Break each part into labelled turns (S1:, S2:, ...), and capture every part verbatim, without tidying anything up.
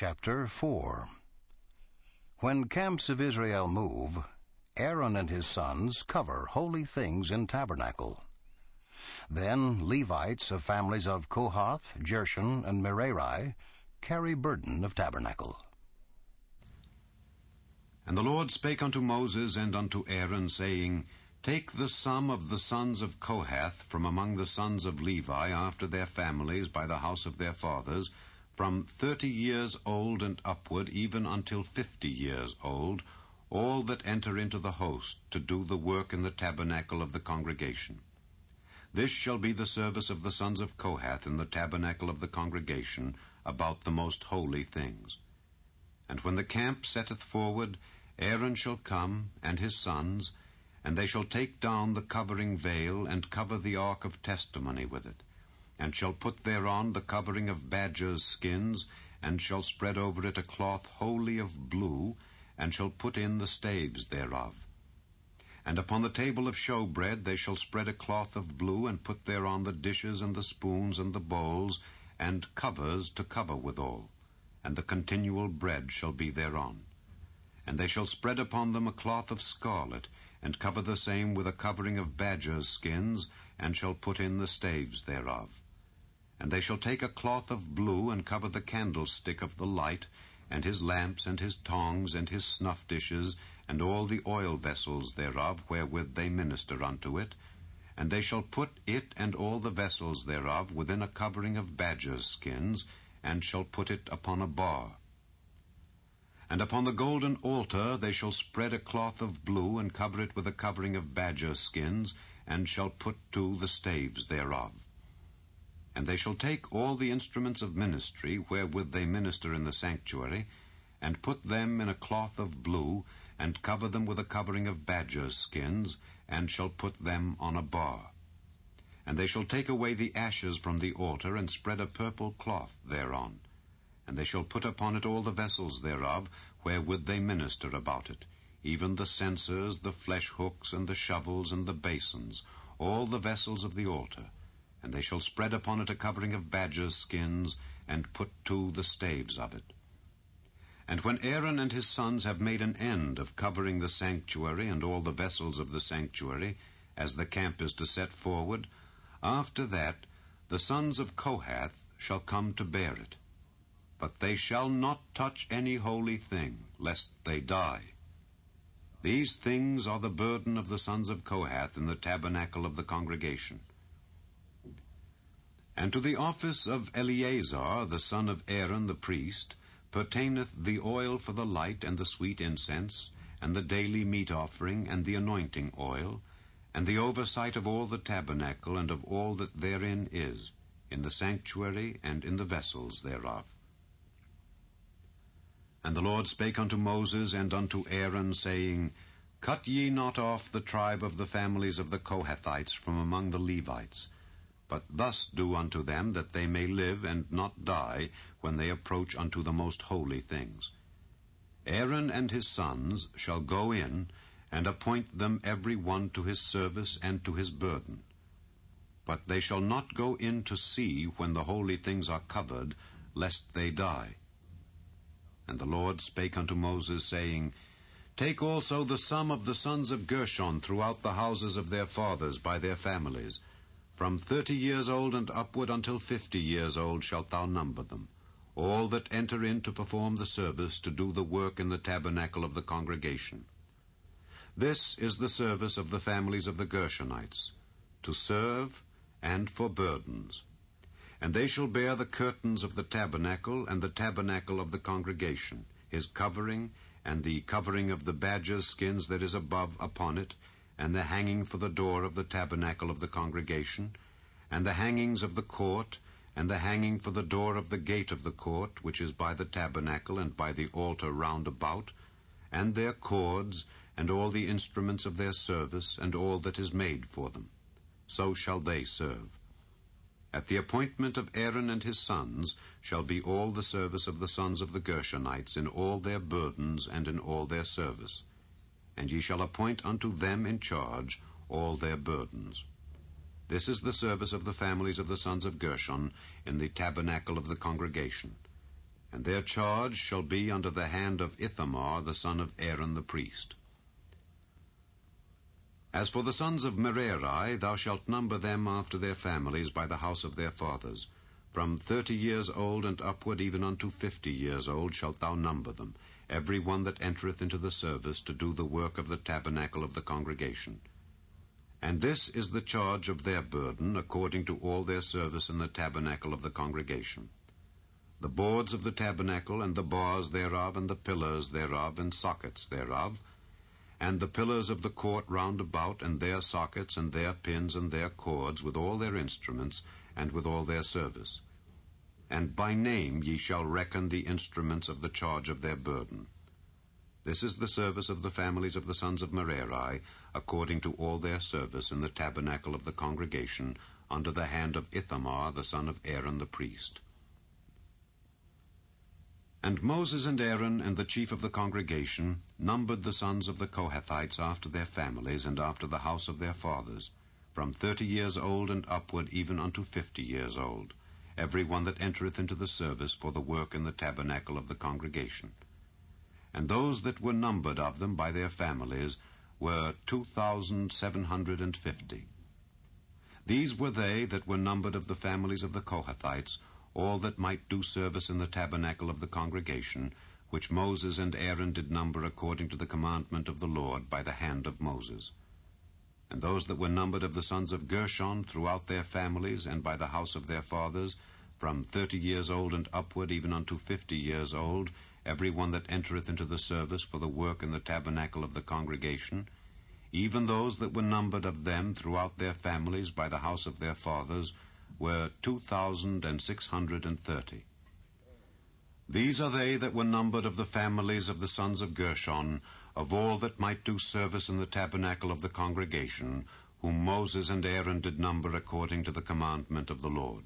S1: Chapter four. When camps of Israel move, Aaron and his sons cover holy things in tabernacle. Then Levites of families of Kohath, Gershon, and Merari carry burden of tabernacle.
S2: And the Lord spake unto Moses and unto Aaron, saying, Take the sum of the sons of Kohath from among the sons of Levi after their families by the house of their fathers, from thirty years old and upward, even until fifty years old, all that enter into the host, to do the work in the tabernacle of the congregation. This shall be the service of the sons of Kohath in the tabernacle of the congregation, about the most holy things. And when the camp setteth forward, Aaron shall come, and his sons, and they shall take down the covering veil, and cover the ark of testimony with it, and shall put thereon the covering of badgers' skins, and shall spread over it a cloth wholly of blue, and shall put in the staves thereof. And upon the table of showbread they shall spread a cloth of blue, and put thereon the dishes and the spoons and the bowls, and covers to cover withal, and the continual bread shall be thereon. And they shall spread upon them a cloth of scarlet, and cover the same with a covering of badgers' skins, and shall put in the staves thereof. And they shall take a cloth of blue, and cover the candlestick of the light, and his lamps, and his tongs, and his snuff dishes, and all the oil vessels thereof, wherewith they minister unto it. And they shall put it and all the vessels thereof within a covering of badgers' skins, and shall put it upon a bar. And upon the golden altar they shall spread a cloth of blue, and cover it with a covering of badgers' skins, and shall put to the staves thereof. And they shall take all the instruments of ministry, wherewith they minister in the sanctuary, and put them in a cloth of blue, and cover them with a covering of badgers' skins, and shall put them on a bar. And they shall take away the ashes from the altar, and spread a purple cloth thereon. And they shall put upon it all the vessels thereof, wherewith they minister about it, even the censers, the flesh hooks, and the shovels, and the basins, all the vessels of the altar. And they shall spread upon it a covering of badgers' skins, and put to the staves of it. And when Aaron and his sons have made an end of covering the sanctuary and all the vessels of the sanctuary, as the camp is to set forward, after that the sons of Kohath shall come to bear it. But they shall not touch any holy thing, lest they die. These things are the burden of the sons of Kohath in the tabernacle of the congregation. And to the office of Eleazar, the son of Aaron the priest, pertaineth the oil for the light, and the sweet incense, and the daily meat offering, and the anointing oil, and the oversight of all the tabernacle, and of all that therein is, in the sanctuary, and in the vessels thereof. And the Lord spake unto Moses and unto Aaron, saying, Cut ye not off the tribe of the families of the Kohathites from among the Levites, but thus do unto them, that they may live and not die when they approach unto the most holy things. Aaron and his sons shall go in, and appoint them every one to his service and to his burden. But they shall not go in to see when the holy things are covered, lest they die. And the Lord spake unto Moses, saying, Take also the sum of the sons of Gershon throughout the houses of their fathers by their families. From thirty years old and upward until fifty years old shalt thou number them, all that enter in to perform the service, to do the work in the tabernacle of the congregation. This is the service of the families of the Gershonites, to serve and for burdens. And they shall bear the curtains of the tabernacle, and the tabernacle of the congregation, his covering, and the covering of the badgers' skins that is above upon it, and the hanging for the door of the tabernacle of the congregation, and the hangings of the court, and the hanging for the door of the gate of the court, which is by the tabernacle and by the altar round about, and their cords, and all the instruments of their service, and all that is made for them. So shall they serve. At the appointment of Aaron and his sons shall be all the service of the sons of the Gershonites in all their burdens and in all their service. And ye shall appoint unto them in charge all their burdens. This is the service of the families of the sons of Gershon in the tabernacle of the congregation. and their charge shall be under the hand of Ithamar the son of Aaron the priest. As for the sons of Merari, thou shalt number them after their families by the house of their fathers. From thirty years old and upward, even unto fifty years old, shalt thou number them, every one that entereth into the service to do the work of the tabernacle of the congregation. And this is the charge of their burden, according to all their service in the tabernacle of the congregation. The boards of the tabernacle, and the bars thereof, and the pillars thereof, and sockets thereof, and the pillars of the court round about, and their sockets, and their pins, and their cords, with all their instruments, and with all their service. And by name ye shall reckon the instruments of the charge of their burden. This is the service of the families of the sons of Merari, according to all their service in the tabernacle of the congregation, under the hand of Ithamar the son of Aaron the priest. And Moses and Aaron and the chief of the congregation numbered the sons of the Kohathites after their families and after the house of their fathers, from thirty years old and upward, even unto fifty years old, every one that entereth into the service for the work in the tabernacle of the congregation. And those that were numbered of them by their families were two thousand seven hundred and fifty. These were they that were numbered of the families of the Kohathites, all that might do service in the tabernacle of the congregation, which Moses and Aaron did number according to the commandment of the Lord by the hand of Moses. And those that were numbered of the sons of Gershon throughout their families and by the house of their fathers, from thirty years old and upward, even unto fifty years old, every one that entereth into the service for the work in the tabernacle of the congregation, even those that were numbered of them throughout their families by the house of their fathers, were two thousand and six hundred and thirty. These are they that were numbered of the families of the sons of Gershon, of all that might do service in the tabernacle of the congregation, whom Moses and Aaron did number according to the commandment of the Lord.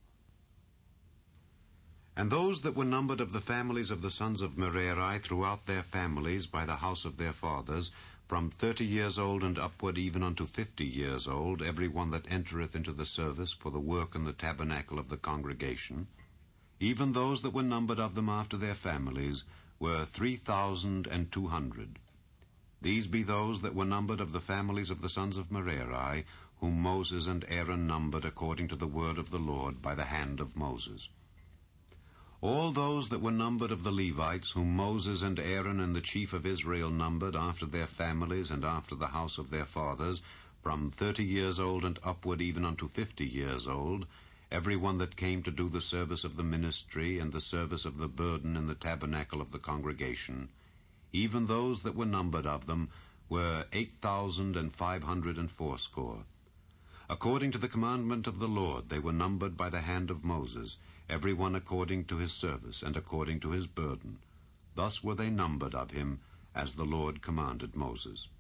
S2: And those that were numbered of the families of the sons of Merari throughout their families by the house of their fathers, from thirty years old and upward, even unto fifty years old, every one that entereth into the service for the work in the tabernacle of the congregation, even those that were numbered of them after their families, were three thousand and two hundred. These be those that were numbered of the families of the sons of Merari, whom Moses and Aaron numbered according to the word of the Lord by the hand of Moses. All those that were numbered of the Levites, whom Moses and Aaron and the chief of Israel numbered after their families and after the house of their fathers, from thirty years old and upward, even unto fifty years old, every one that came to do the service of the ministry and the service of the burden in the tabernacle of the congregation, even those that were numbered of them were eight thousand and five hundred and fourscore. According to the commandment of the Lord they were numbered by the hand of Moses, every one according to his service and according to his burden. Thus were they numbered of him, as the Lord commanded Moses.